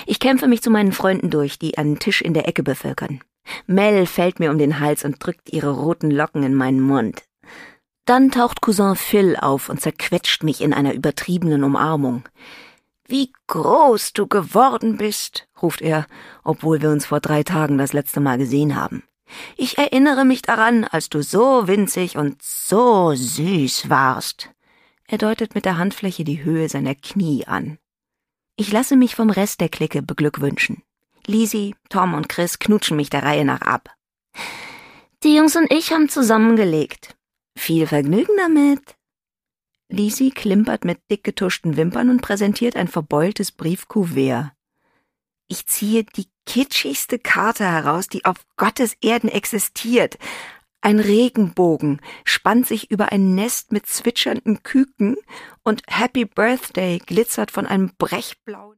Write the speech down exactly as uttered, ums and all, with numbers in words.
Ich kämpfe mich zu meinen Freunden durch, die einen Tisch in der Ecke bevölkern. Mel fällt mir um den Hals und drückt ihre roten Locken in meinen Mund. Dann taucht Cousin Phil auf und zerquetscht mich in einer übertriebenen Umarmung. »Wie groß du geworden bist«, ruft er, obwohl wir uns vor drei Tagen das letzte Mal gesehen haben. »Ich erinnere mich daran, als du so winzig und so süß warst.« Er deutet mit der Handfläche die Höhe seiner Knie an. Ich lasse mich vom Rest der Clique beglückwünschen. Lizzie, Tom und Chris knutschen mich der Reihe nach ab. »Die Jungs und ich haben zusammengelegt. Viel Vergnügen damit.« Lizzie klimpert mit dick getuschten Wimpern und präsentiert ein verbeultes Briefkuvert. Ich ziehe die kitschigste Karte heraus, die auf Gottes Erden existiert. Ein Regenbogen spannt sich über ein Nest mit zwitschernden Küken und Happy Birthday glitzert von einem brechblauen